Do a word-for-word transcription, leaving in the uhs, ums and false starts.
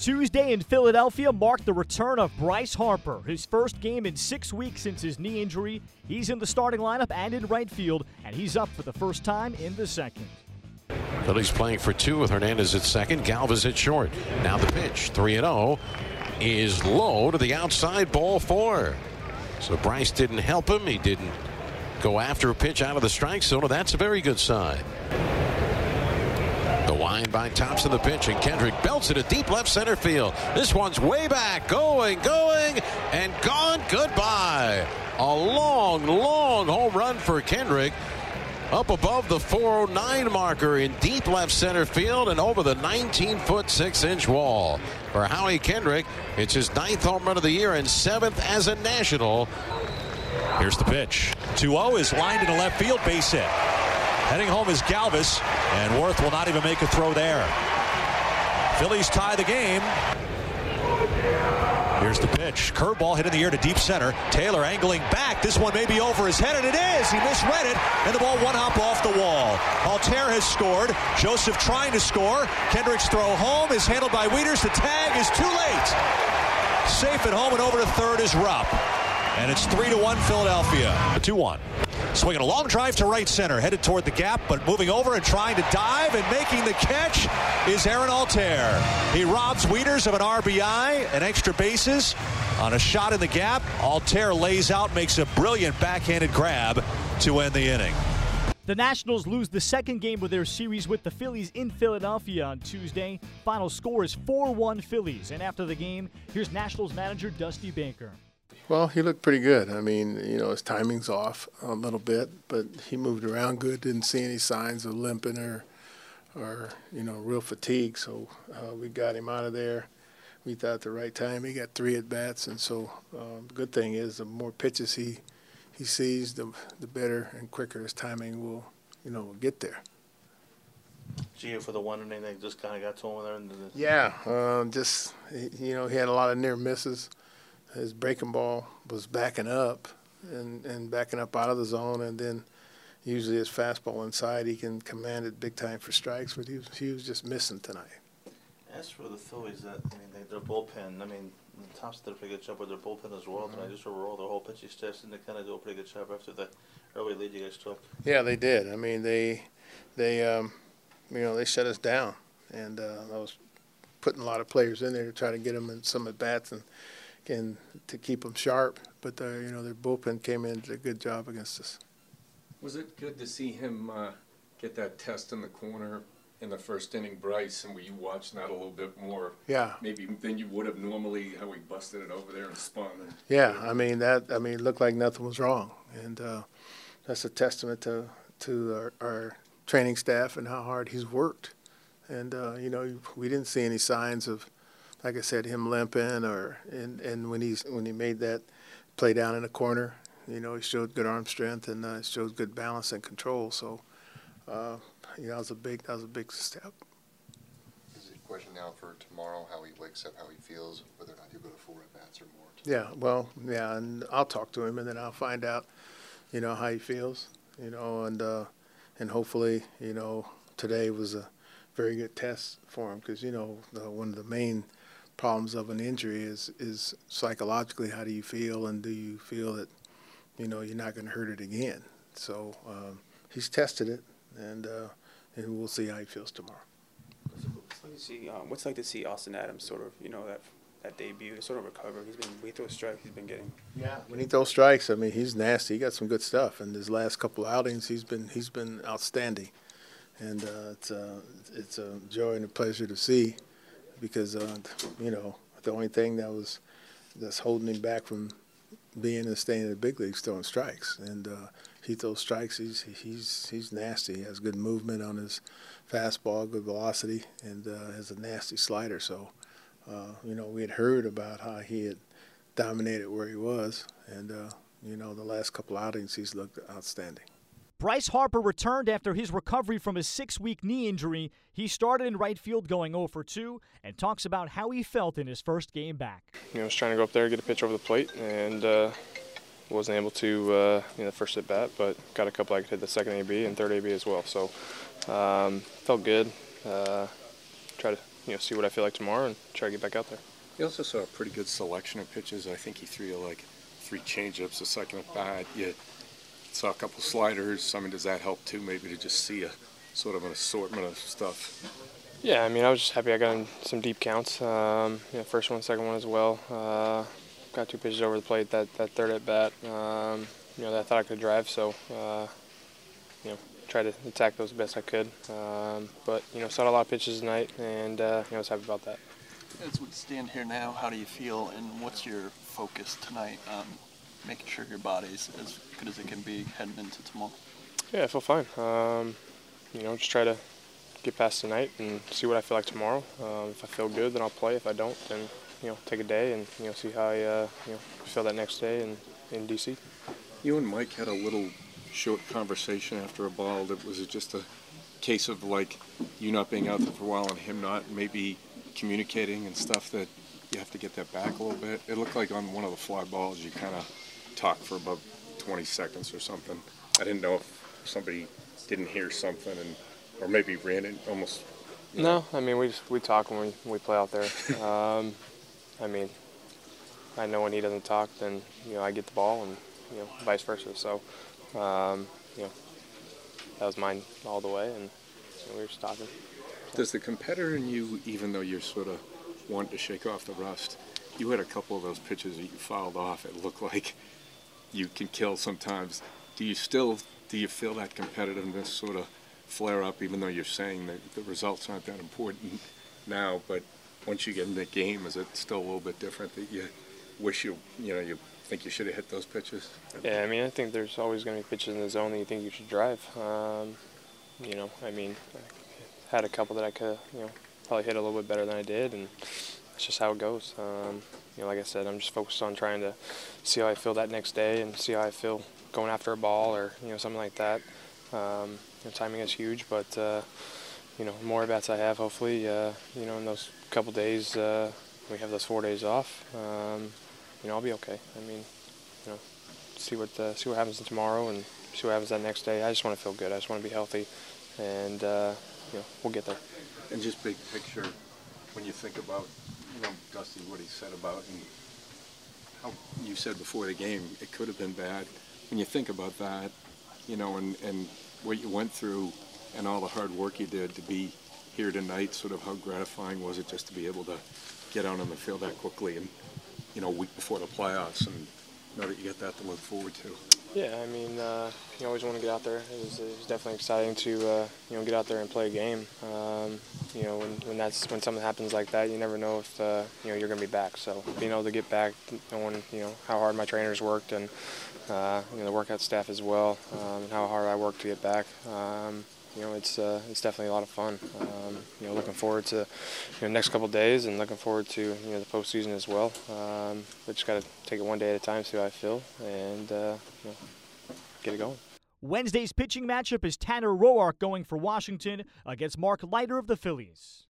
Tuesday in Philadelphia marked the return of Bryce Harper, his first game in six weeks since his knee injury. He's in the starting lineup and in right field, and he's up for the first time in the second. Phillies playing for two with Hernandez at second, Galvis at short. Now the pitch, three and oh, is low to the outside, ball four. So Bryce didn't help him. He didn't go after a pitch out of the strike zone. That's a very good sign. The wind by Thompson, the pitch, and Kendrick belts it at deep left center field. This one's way back, going, going, and gone. Goodbye. A long, long home run for Kendrick. Up above the four oh nine marker in deep left center field and over the nineteen foot six inch wall. For Howie Kendrick, it's his ninth home run of the year and seventh as a National. Here's the pitch. two oh is lined into left field, base hit. Heading home is Galvis, and Worth will not even make a throw there. Phillies tie the game. Here's the pitch. Curveball hit in the air to deep center. Taylor angling back. This one may be over his head, and it is. He misread it, and the ball one hop off the wall. Altair has scored. Joseph trying to score. Kendrick's throw home is handled by Wieters. The tag is too late. Safe at home, and over to third is Rupp. And it's three to one Philadelphia. two one. Swinging a long drive to right center, headed toward the gap, but moving over and trying to dive and making the catch is Aaron Altair. He robs Wieters of an R B I and extra bases on a shot in the gap. Altair lays out, makes a brilliant backhanded grab to end the inning. The Nationals lose the second game of their series with the Phillies in Philadelphia on Tuesday. Final score is four one Phillies. And after the game, here's Nationals manager Dusty Baker. Well, he looked pretty good. I mean, you know, his timing's off a little bit, but he moved around good. Didn't see any signs of limping or, or you know, real fatigue. So uh, we got him out of there. We thought at the right time. He got three at bats, and so um, the good thing is the more pitches he he sees, the the better and quicker his timing will, you know, will get there. Gio for the one inning, they just kind of got to him there. Into the yeah, uh, just you know, he had a lot of near misses. His breaking ball was backing up and, and backing up out of the zone, and then usually his fastball inside, he can command it big time for strikes, but he was, he was just missing tonight. As for the Phillies, that I mean, they, their bullpen, I mean, Thompson did a pretty good job with their bullpen as well tonight. Just overall, their whole pitching staff seemed to kind of do a pretty good job after the early lead you guys took. Yeah, they did. I mean, they, they, um, you know, they shut us down, and uh, I was putting a lot of players in there to try to get them in some at bats and. And to keep them sharp, but uh, you know, their bullpen came in and did a good job against us. Was it good to see him uh, get that test in the corner in the first inning, Bryce, and were you watching that a little bit more? Yeah. Maybe than you would have normally, how he busted it over there and spun. And yeah, I mean that. I mean, it looked like nothing was wrong, and uh, that's a testament to to our, our training staff and how hard he's worked. And uh, you know, we didn't see any signs of. Like I said, him limping, or and, and when he's when he made that play down in the corner, you know, he showed good arm strength and uh, showed good balance and control. So, uh, you know, that was a big that was a big step. Is it a question now for tomorrow? How he wakes up, how he feels, whether or not he'll go to four at bats or more? Yeah, well, yeah, and I'll talk to him, and then I'll find out, you know, how he feels, you know, and uh, and hopefully, you know, today was a very good test for him because you know the, one of the main problems of an injury is is psychologically how do you feel, and do you feel that you know you're not going to hurt it again. So um, he's tested it, and uh, and we'll see how he feels tomorrow. What's like to see, um, what's like to see Austin Adams sort of you know that that debut to sort of recover? He's been when he throws strikes, he's been getting. Yeah, when he throws strikes, I mean he's nasty. He got some good stuff, and his last couple of outings he's been he's been outstanding, and uh, it's uh, it's a joy and a pleasure to see. Because uh, you know the only thing that was that's holding him back from being and staying in the big leagues throwing strikes, and uh, he throws strikes. He's he's he's nasty. He has good movement on his fastball, good velocity, and uh, has a nasty slider. So uh, you know we had heard about how he had dominated where he was, and uh, you know the last couple outings he's looked outstanding. Bryce Harper returned after his recovery from his six-week knee injury. He started in right field going oh for two and talks about how he felt in his first game back. You know, I was trying to go up there, get a pitch over the plate, and uh, wasn't able to, uh, you know, the first at bat, but got a couple I could hit the second A B and third A B as well. So um, felt good. Uh, try to you know, see what I feel like tomorrow and try to get back out there. You also saw a pretty good selection of pitches. I think he threw you like three changeups a second at bat. You saw a couple sliders. I mean, does that help too, maybe to just see a sort of an assortment of stuff? Yeah, I mean, I was just happy I got in some deep counts. Um, you know, first one, second one as well. Uh, got two pitches over the plate that, that third at bat. Um, you know, that I thought I could drive, so uh, you know, tried to attack those the best I could. Um, but you know, saw a lot of pitches tonight, and uh, you know, I was happy about that. As we stand here now, how do you feel, and what's your focus tonight on making sure your body's as good as it can be heading into tomorrow? Yeah, I feel fine. Um, you know, just try to get past tonight and see what I feel like tomorrow. Um, if I feel good, then I'll play. If I don't, then you know, take a day and you know, see how I uh, you know, feel that next day in in D C. You and Mike had a little short conversation after a ball. That was it just a case of like you not being out there for a while and him not maybe communicating and stuff, that you have to get that back a little bit? It looked like on one of the fly balls you kind of talked for about twenty seconds or something. I didn't know if somebody didn't hear something and or maybe ran it almost. No, know. I mean we just, we talk when we when we play out there. um, I mean, I know when he doesn't talk, then you know I get the ball, and you know vice versa. So, um, you know, that was mine all the way, and you know, we were just talking. Does the competitor in you, even though you're sort of wanting to shake off the rust, you had a couple of those pitches that you fouled off. It looked like you can kill sometimes. Do you still do you feel that competitiveness sort of flare up, even though you're saying that the results aren't that important now? But once you get in the game, is it still a little bit different that you wish you you know you think you should have hit those pitches? Yeah, I mean I think there's always going to be pitches in the zone that you think you should drive. Um, you know, I mean. I had a couple that I could, you know, probably hit a little bit better than I did, and it's just how it goes. Um, you know, like I said, I'm just focused on trying to see how I feel that next day and see how I feel going after a ball or you know something like that. Um, you know, timing is huge, but uh, you know, the more at bats I have, hopefully, uh, you know, in those couple days, uh, we have those four days off. Um, you know, I'll be okay. I mean, you know, see what uh, see what happens tomorrow and see what happens that next day. I just want to feel good. I just want to be healthy, and. Uh, You know, we'll get there. And just big picture, when you think about, you know, Dusty, what he said about, and how you said before the game, it could have been bad. When you think about that, you know, and, and what you went through and all the hard work you did to be here tonight, sort of how gratifying was it just to be able to get out on the field that quickly and, you know, a week before the playoffs and know that you get that to look forward to? Yeah, I mean, uh, you always want to get out there. It was, it was definitely exciting to, uh, you know, get out there and play a game. Um, you know, when, when that's when something happens like that, you never know if uh, you know you're going to be back. So being able to get back, knowing you know how hard my trainers worked and uh, you know the workout staff as well, um, and how hard I worked to get back. Um, you know, it's uh, it's definitely a lot of fun. Um, you know, looking forward to you know next couple of days and looking forward to you know the postseason as well. Um, but just got to take it one day at a time, see how I feel, and uh, you know, get it going. Wednesday's pitching matchup is Tanner Roark going for Washington against Mark Leiter of the Phillies.